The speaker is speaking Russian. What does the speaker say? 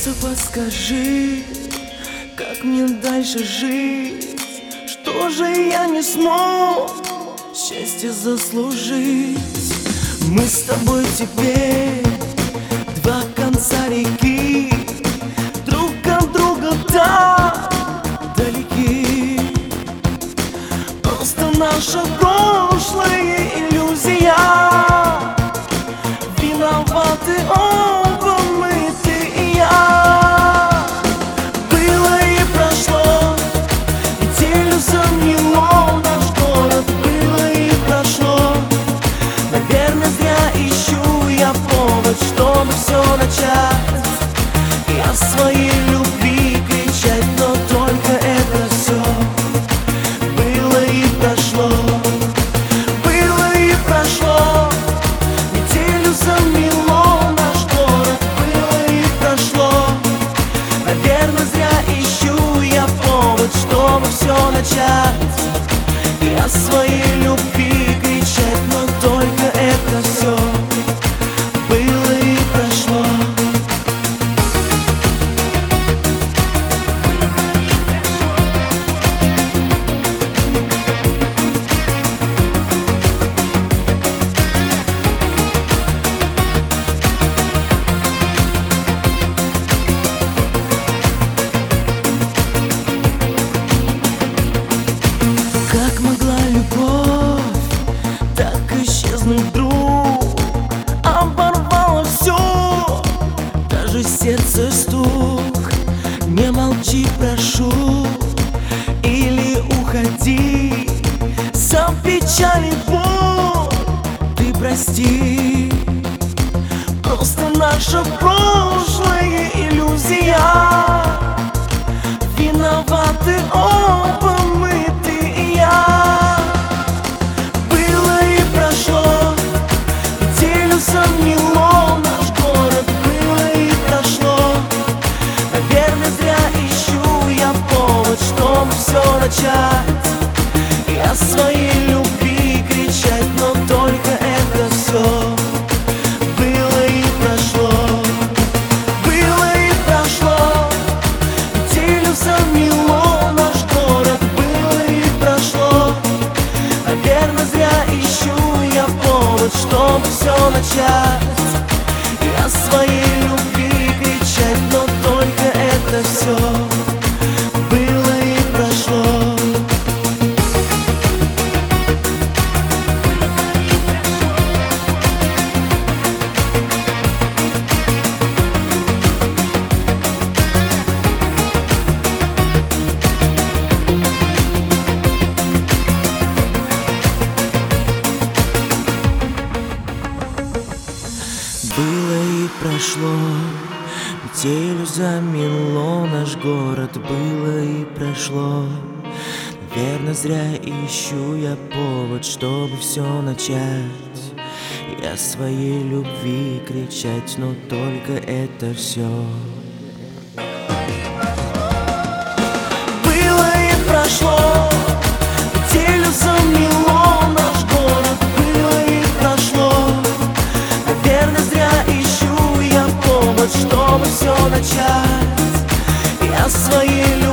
Солнце, подскажи, как мне дальше жить? Что же я не смог счастье заслужить? Мы с тобой теперь два конца реки, друг от друга так далеки. Просто наше прошлое иллюзия, виноваты оба мы, ты и я. Было и прошло, неделю замело наш город. Было и прошло, наверное, зря ищу я повод, чтобы все начать. Я своей любви кричать, но только это все. Было и прошло, было и прошло, неделю замело наш город. Было и прошло, наверное, зря ищу я повод, чтобы все начать. Я своей любви кричать, но только это все. Было и прошло. Как могла любовь так исчезнуть вдруг? Оборвала все, даже сердце стук. Не молчи, прошу, или уходи. Сам печаль и боль ты прости. Просто наше прошлое иллюзия, виноваты оба мы, ты и я. Было и прошло, неделю замело наш город. Было и прошло, наверное, зря ищу я повод, чтобы все начать. Я своей любви кричать, но только это все. Было и прошло, было и прошло, неделю замело наш город. Было и прошло, наверное, зря ищу я повод, чтобы все начать. Я своей любви кричать, но только это все. Было и прошло. Было и прошло, неделю замело наш город. Было и прошло, наверное, зря ищу я повод, чтобы все начать. Я своей любви кричать, но только это все. Было и прошло, неделю замело наш город. Было и прошло, наверное, зря ищу я повод, чтобы все начать. Я своей